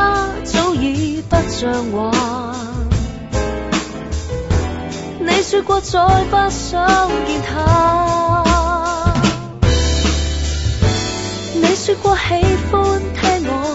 他早已不像話，你說過再不想見他，你說過喜歡聽我